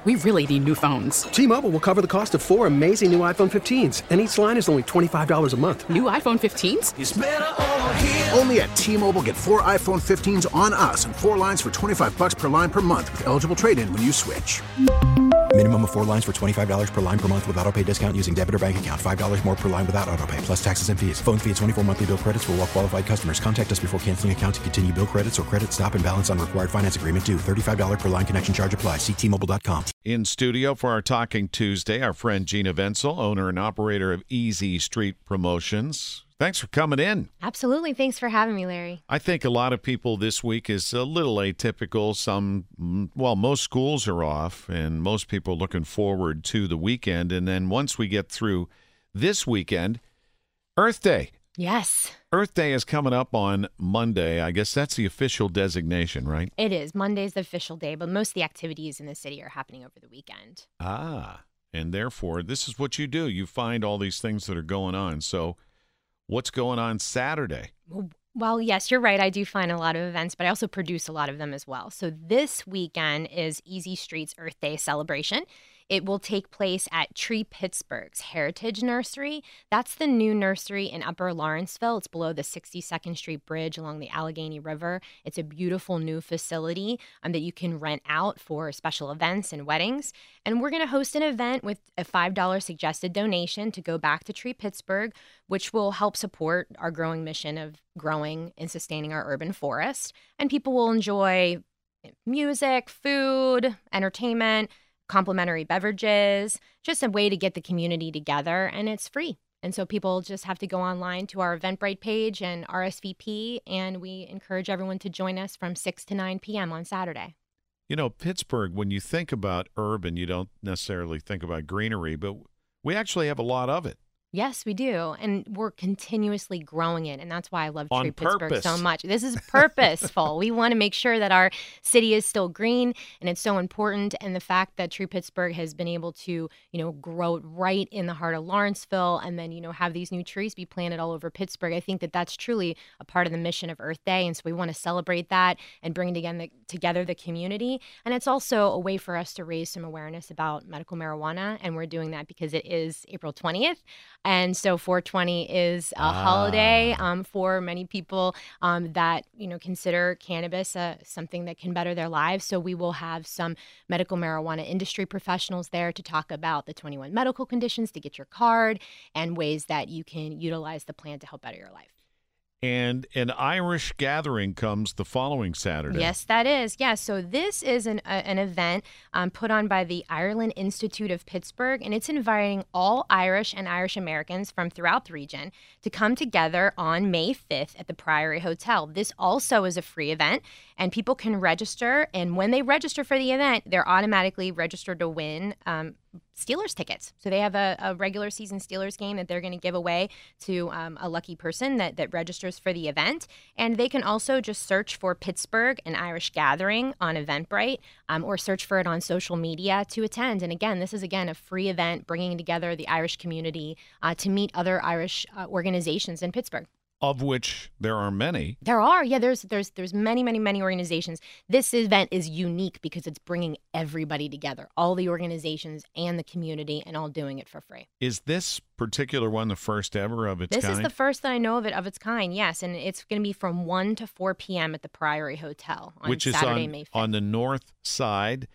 We really need new phones. T-Mobile will cover the cost of 4 amazing new iPhone 15s, and each line is only $25 a month. New iPhone 15s? It's better over here. Only at T-Mobile, get 4 iPhone 15s on us and 4 lines for $25 per line per month with eligible trade-in when you switch. Minimum of 4 lines for $25 per line per month with autopay discount using debit or bank account. $5 more per line without autopay, plus taxes and fees. Phone fee at 24 monthly bill credits for well-qualified customers. Contact us before canceling account to continue bill credits or credit stop and balance on required finance agreement due. $35 per line connection charge applies. See T-Mobile.com. In studio for our Talking Tuesday, our friend Gina Wenzel, owner and operator of Easy Street Promotions. Thanks for coming in. Absolutely. Thanks for having me, Larry. I think a lot of people this week is a little atypical. Most schools are off, and most people are looking forward to the weekend. And then once we get through this weekend, Earth Day. Yes. Earth Day is coming up on Monday. I guess that's the official designation, right? It is. Monday's the official day, but most of the activities in the city are happening over the weekend. And therefore, this is what you do. You find all these things that are going on. So what's going on Saturday? Well, yes, you're right. I do find a lot of events, but I also produce a lot of them as well. So this weekend is Easy Street's Earth Day celebration. It will take place at Tree Pittsburgh's Heritage Nursery. That's the new nursery in Upper Lawrenceville. It's below the 62nd Street Bridge along the Allegheny River. It's a beautiful new facility that you can rent out for special events and weddings. And we're going to host an event with a $5 suggested donation to go back to Tree Pittsburgh, which will help support our growing mission of growing and sustaining our urban forest. And people will enjoy music, food, entertainment, complimentary beverages, just a way to get the community together, and it's free. And so people just have to go online to our Eventbrite page and RSVP, and we encourage everyone to join us from 6 to 9 p.m. on Saturday. You know, Pittsburgh, when you think about urban, you don't necessarily think about greenery, but we actually have a lot of it. Yes, we do. And we're continuously growing it. And that's why I love Tree Pittsburgh so much. This is purposeful. We want to make sure that our city is still green, and it's so important. And the fact that Tree Pittsburgh has been able to, grow right in the heart of Lawrenceville and then, have these new trees be planted all over Pittsburgh, I think that that's truly a part of the mission of Earth Day. And so we want to celebrate that and bring together the community. And it's also a way for us to raise some awareness about medical marijuana. And we're doing that because it is April 20th. And so 420 is a holiday for many people that, consider cannabis something that can better their lives. So we will have some medical marijuana industry professionals there to talk about the 21 medical conditions to get your card and ways that you can utilize the plant to help better your life. And an Irish gathering comes the following Saturday. Yes, that is. Yeah, so this is an event put on by the Ireland Institute of Pittsburgh, and it's inviting all Irish and Irish Americans from throughout the region to come together on May 5th at the Priory Hotel. This also is a free event, and people can register, and when they register for the event, they're automatically registered to win Steelers tickets. So they have a regular season Steelers game that they're going to give away to a lucky person that registers for the event. And they can also just search for Pittsburgh, an Irish Gathering on Eventbrite, or search for it on social media to attend. And again, this is, a free event bringing together the Irish community to meet other Irish organizations in Pittsburgh. Of which there are many. There are. Yeah, there's many, many, many organizations. This event is unique because it's bringing everybody together, all the organizations and the community, and all doing it for free. Is this particular one the first ever of its kind? This is the first that I know of its kind, yes. And it's going to be from 1 to 4 p.m. at the Priory Hotel on Saturday, May 5th. On the north side.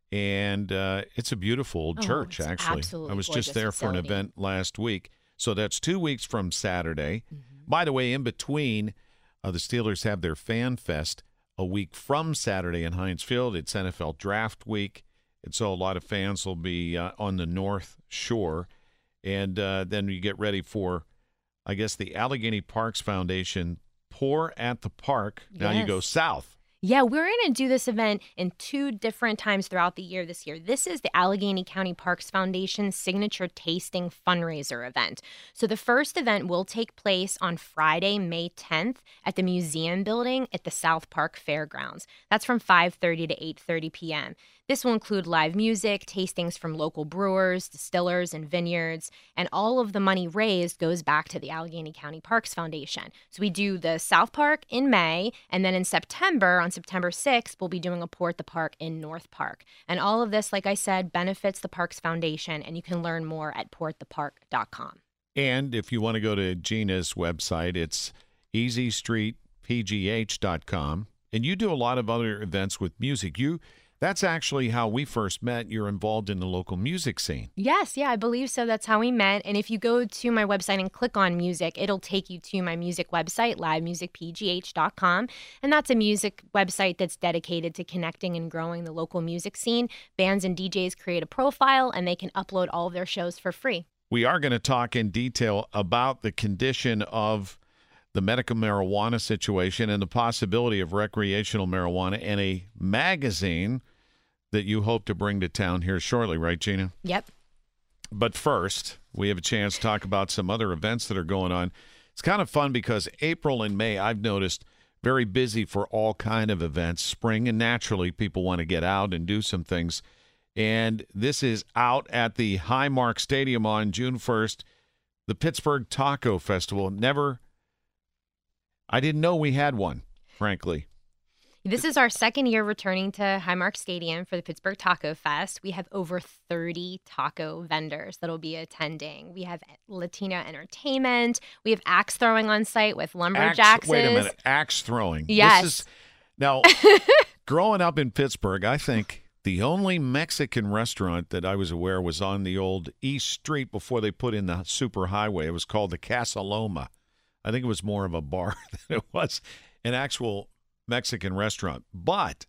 And it's a beautiful church, actually. Absolutely I was gorgeous just there facility. for an event last week. So that's 2 weeks from Saturday. Mm-hmm. By the way, in between, the Steelers have their Fan Fest a week from Saturday in Heinz Field. It's NFL Draft Week, and so a lot of fans will be on the North Shore. And then you get ready for, I guess, the Allegheny Parks Foundation Pour at the Park. Now you go south. Yeah, we're going to do this event in 2 different times throughout the year this year. This is the Allegheny County Parks Foundation Signature Tasting Fundraiser event. So the first event will take place on Friday, May 10th at the Museum Building at the South Park Fairgrounds. That's from 5:30 to 8:30 p.m. This will include live music, tastings from local brewers, distillers, and vineyards, and all of the money raised goes back to the Allegheny County Parks Foundation. So we do the South Park in May, and then in September, on September 6th, we'll be doing a Pour at the Park in North Park. And all of this, like I said, benefits the Parks Foundation, and you can learn more at pouratthepark.com. And if you want to go to Gina's website, it's easystreetpgh.com. And you do a lot of other events with music. That's actually how we first met. You're involved in the local music scene. Yes, I believe so. That's how we met. And if you go to my website and click on music, it'll take you to my music website, livemusicpgh.com. And that's a music website that's dedicated to connecting and growing the local music scene. Bands and DJs create a profile, and they can upload all of their shows for free. We are going to talk in detail about the condition of the medical marijuana situation and the possibility of recreational marijuana and a magazine that you hope to bring to town here shortly, right, Gina? Yep. But first, we have a chance to talk about some other events that are going on. It's kind of fun because April and May, I've noticed, very busy for all kind of events. Spring, and naturally, people want to get out and do some things. And this is out at the Highmark Stadium on June 1st, the Pittsburgh Taco Festival. I didn't know we had one, frankly. This is our second year returning to Highmark Stadium for the Pittsburgh Taco Fest. We have over 30 taco vendors that'll be attending. We have Latino entertainment. We have axe throwing on site with lumberjacks. Wait a minute, axe throwing. Yes. Now, growing up in Pittsburgh, I think the only Mexican restaurant that I was aware was on the old East Street before they put in the superhighway. It was called the Casa Loma. I think it was more of a bar than it was an actual Mexican restaurant. But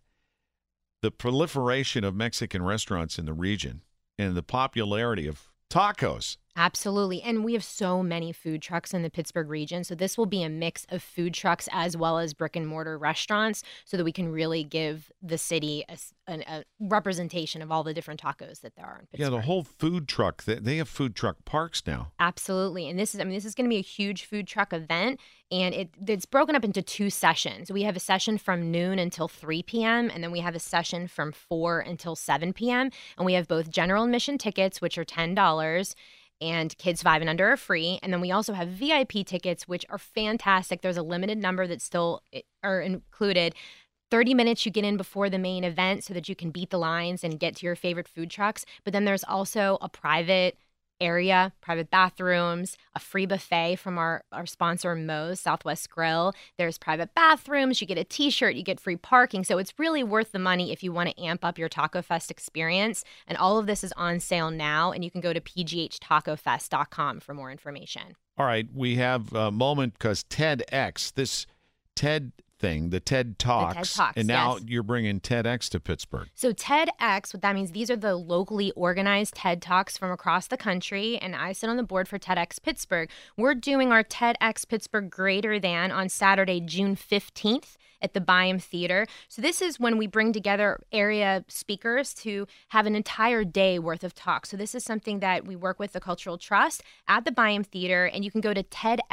the proliferation of Mexican restaurants in the region and the popularity of tacos. Absolutely. And we have so many food trucks in the Pittsburgh region. So this will be a mix of food trucks as well as brick and mortar restaurants so that we can really give the city a representation of all the different tacos that there are in Pittsburgh. Yeah, the whole food truck. They have food truck parks now. Absolutely. And this is going to be a huge food truck event. And it's broken up into 2 sessions. We have a session from noon until 3 p.m. And then we have a session from 4 until 7 p.m. And we have both general admission tickets, which are $10. And kids 5 and under are free. And then we also have VIP tickets, which are fantastic. There's a limited number that still are included. 30 minutes you get in before the main event so that you can beat the lines and get to your favorite food trucks. But then there's also a private area, private bathrooms, a free buffet from our sponsor, Moe's Southwest Grill. There's private bathrooms. You get a T-shirt. You get free parking. So it's really worth the money if you want to amp up your Taco Fest experience. And all of this is on sale now. And you can go to pghtacofest.com for more information. All right. We have a moment because TEDx, this TED thing, the TED Talks, and now you're bringing TEDx to Pittsburgh. So TEDx, what that means, these are the locally organized TED Talks from across the country, and I sit on the board for TEDx Pittsburgh. We're doing our TEDx Pittsburgh Greater Than on Saturday, June 15th at the Byam Theater. So this is when we bring together area speakers to have an entire day worth of talks. So this is something that we work with the Cultural Trust at the Byam Theater, and you can go to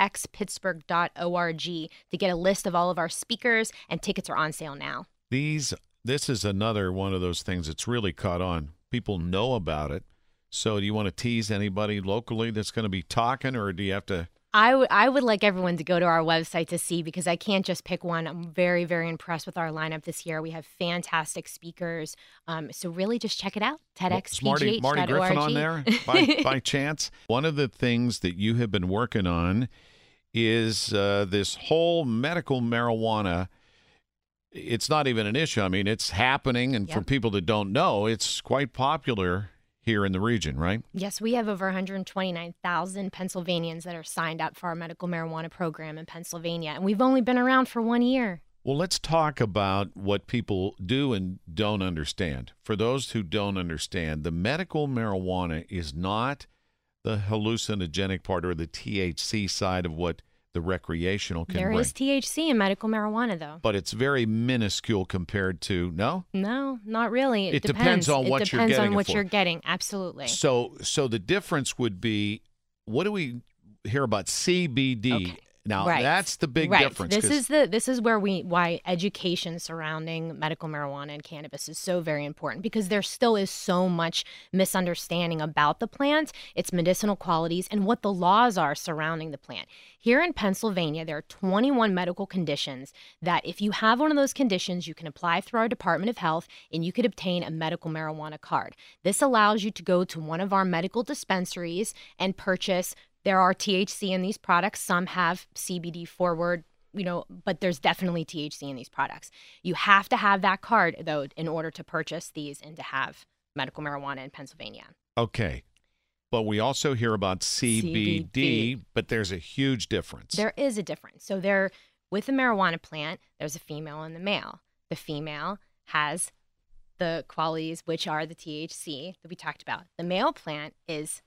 tedxpittsburgh.org to get a list of all of our speakers, and tickets are on sale now. This is another one of those things that's really caught on. People know about it. So do you want to tease anybody locally that's going to be talking, or do you have to... I would like everyone to go to our website to see, because I can't just pick one. I'm very, very impressed with our lineup this year. We have fantastic speakers. So really just check it out, TEDxPGH.org. Marty Griffin on there by chance? One of the things that you have been working on is this whole medical marijuana. It's not even an issue. I mean, it's happening. And for people that don't know, it's quite popular here in the region, right? Yes, we have over 129,000 Pennsylvanians that are signed up for our medical marijuana program in Pennsylvania, and we've only been around for 1 year. Well, let's talk about what people do and don't understand. For those who don't understand, the medical marijuana is not the hallucinogenic part or the THC side of what the recreational can bring. There is THC in medical marijuana, though. But it's very minuscule compared to, no? No, not really. It depends on what you're getting. It depends on what you're getting, absolutely. So the difference would be, what do we hear about CBD? Okay. Now, Right. that's the big Right. difference. This is why education surrounding medical marijuana and cannabis is so very important, because there still is so much misunderstanding about the plant, its medicinal qualities, and what the laws are surrounding the plant. Here in Pennsylvania, there are 21 medical conditions that if you have one of those conditions, you can apply through our Department of Health and you could obtain a medical marijuana card. This allows you to go to one of our medical dispensaries and purchase. There are THC in these products. Some have CBD forward, but there's definitely THC in these products. You have to have that card, though, in order to purchase these and to have medical marijuana in Pennsylvania. Okay. But we also hear about CBD, but there's a huge difference. There is a difference. So with the marijuana plant, there's a female and the male. The female has the qualities, which are the THC that we talked about. The male plant is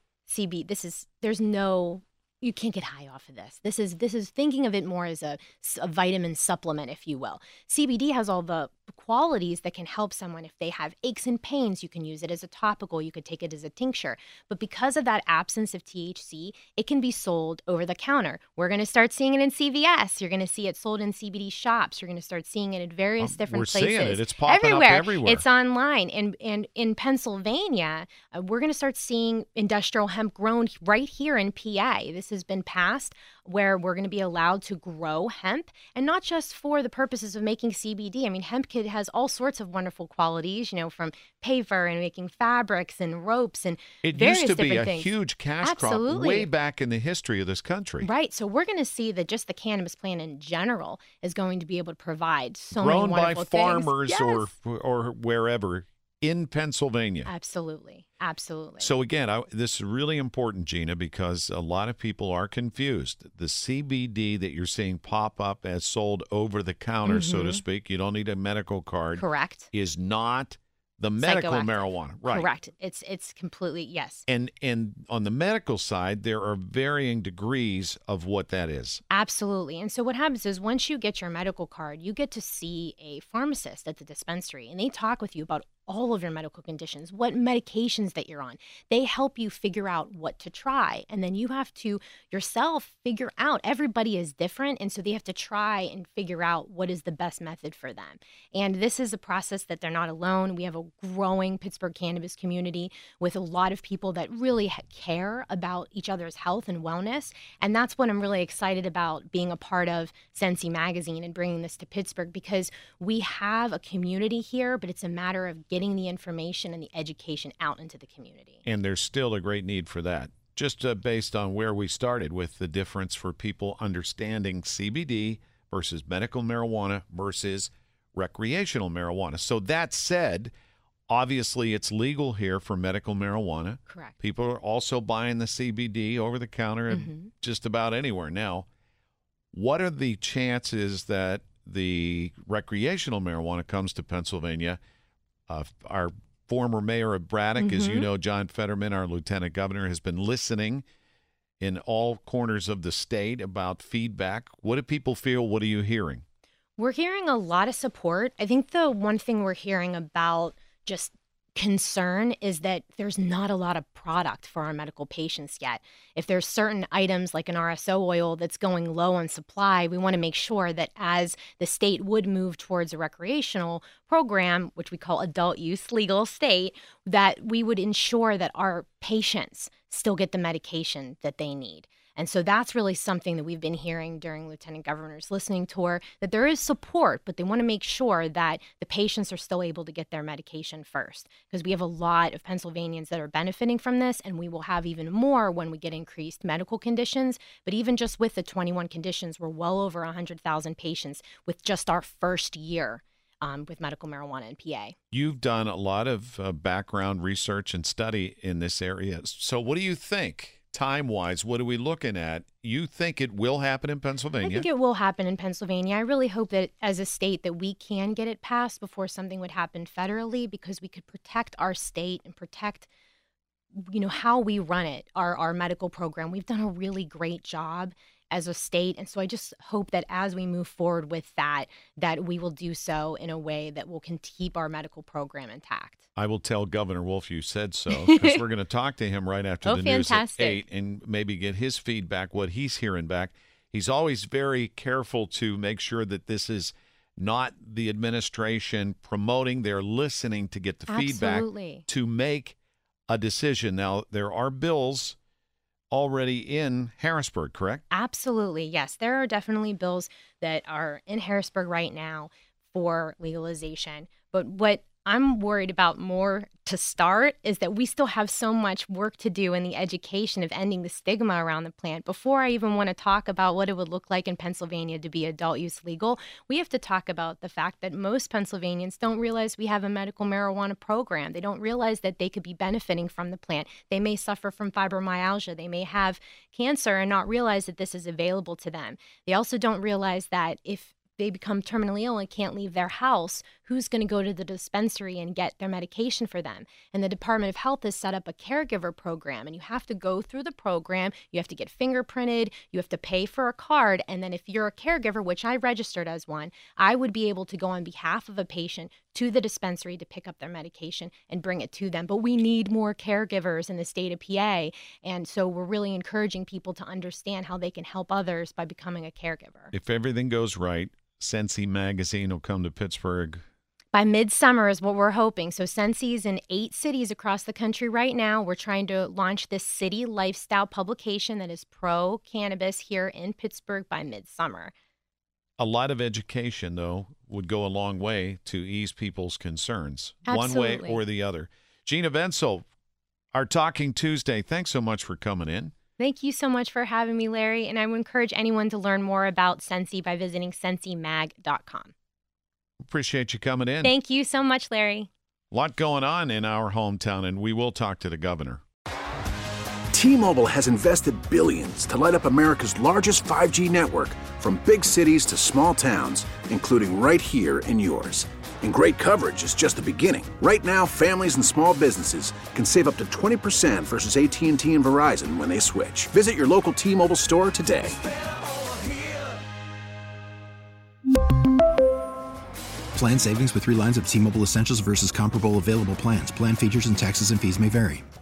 CB. You can't get high off of this. This is thinking of it more as a vitamin supplement, if you will. CBD has all the qualities that can help someone if they have aches and pains. You can use it as a topical. You could take it as a tincture. But because of that absence of THC, it can be sold over the counter. We're going to start seeing it in CVS. You're going to see it sold in CBD shops. You're going to start seeing it at various different places. We're seeing it. It's popping up everywhere. It's online. And in Pennsylvania, we're going to start seeing industrial hemp grown right here in PA. This has been passed where we're going to be allowed to grow hemp, and not just for the purposes of making CBD. I mean, hemp has all sorts of wonderful qualities, from paper and making fabrics and ropes and various different things. It used to be a huge cash crop way back in the history of this country. Right. So we're going to see that just the cannabis plant in general is going to be able to provide so many wonderful things. Grown by farmers Yes. or wherever in Pennsylvania. Absolutely. Absolutely. So again, this is really important, Gina, because a lot of people are confused. The CBD that you're seeing pop up as sold over the counter, so to speak, you don't need a medical card. Correct. Is not the medical Psychoactive. marijuana. Right. Correct. It's completely, yes. And on the medical side, there are varying degrees of what that is. Absolutely. And so what happens is once you get your medical card, you get to see a pharmacist at the dispensary, and they talk with you about all of your medical conditions, what medications that you're on. They help you figure out what to try. And then you have to yourself figure out, everybody is different. And so they have to try and figure out what is the best method for them. And this is a process that they're not alone. We have a growing Pittsburgh cannabis community with a lot of people that really care about each other's health and wellness. And that's what I'm really excited about being a part of Sensi Magazine and bringing this to Pittsburgh, because we have a community here, but it's a matter of getting the information and the education out into the community. And there's still a great need for that. Just based on where we started with the difference for people understanding CBD versus medical marijuana versus recreational marijuana. So that said, obviously it's legal here for medical marijuana. Correct. People are also buying the CBD over the counter at just about anywhere now. What are the chances that the recreational marijuana comes to Pennsylvania? Our former mayor of Braddock, as you know, John Fetterman, our lieutenant governor, has been listening in all corners of the state about feedback. What do people feel? What are you hearing? We're hearing a lot of support. I think the one thing we're hearing about just concern is that there's not a lot of product for our medical patients yet. If there's certain items like an RSO oil that's going low on supply, we want to make sure that as the state would move towards a recreational program, which we call adult use legal state, that we would ensure that our patients still get the medication that they need. And so that's really something that we've been hearing during Lieutenant Governor's listening tour, that there is support, but they want to make sure that the patients are still able to get their medication first, because we have a lot of Pennsylvanians that are benefiting from this, and we will have even more when we get increased medical conditions. But even just with the 21 conditions, we're well over 100,000 patients with just our first year with medical marijuana in PA. You've done a lot of background research and study in this area. So what do you think? Time-wise, what are we looking at? You think it will happen in Pennsylvania? I think it will happen in Pennsylvania. I really hope that as a state that we can get it passed before something would happen federally, because we could protect our state and protect, how we run it, our medical program. We've done a really great job as a state. And so I just hope that as we move forward with that we will do so in a way that will keep our medical program intact. I will tell Governor Wolf you said so, because we're going to talk to him right after the news at 8 and maybe get his feedback, what he's hearing back. He's always very careful to make sure that this is not the administration promoting. They're listening to get the feedback to make a decision. Now, there are bills already in Harrisburg, correct? Absolutely, yes. There are definitely bills that are in Harrisburg right now for legalization. But what I'm worried about more to start is that we still have so much work to do in the education of ending the stigma around the plant. Before I even want to talk about what it would look like in Pennsylvania to be adult use legal, we have to talk about the fact that most Pennsylvanians don't realize we have a medical marijuana program. They don't realize that they could be benefiting from the plant. They may suffer from fibromyalgia. They may have cancer and not realize that this is available to them. They also don't realize that if they become terminally ill and can't leave their house, who's going to go to the dispensary and get their medication for them? And the Department of Health has set up a caregiver program, and you have to go through the program. You have to get fingerprinted. You have to pay for a card. And then if you're a caregiver, which I registered as one, I would be able to go on behalf of a patient to the dispensary to pick up their medication and bring it to them. But we need more caregivers in the state of PA. And so we're really encouraging people to understand how they can help others by becoming a caregiver. If everything goes right, Scentsy Magazine will come to Pittsburgh. By midsummer is what we're hoping. So Scentsy's in 8 cities across the country right now. We're trying to launch this city lifestyle publication that is pro-cannabis here in Pittsburgh by midsummer. A lot of education, though, would go a long way to ease people's concerns, Absolutely. one way or the other. Gina Wenzel, our Talking Tuesday, thanks so much for coming in. Thank you so much for having me, Larry. And I would encourage anyone to learn more about Scentsy by visiting ScentsyMag.com. Appreciate you coming in. Thank you so much, Larry. A lot going on in our hometown, and we will talk to the governor. T-Mobile has invested billions to light up America's largest 5G network, from big cities to small towns, including right here in yours. And great coverage is just the beginning. Right now, families and small businesses can save up to 20% versus AT&T and Verizon when they switch. Visit your local T-Mobile store today. Plan savings with 3 lines of T-Mobile Essentials versus comparable available plans. Plan features and taxes and fees may vary.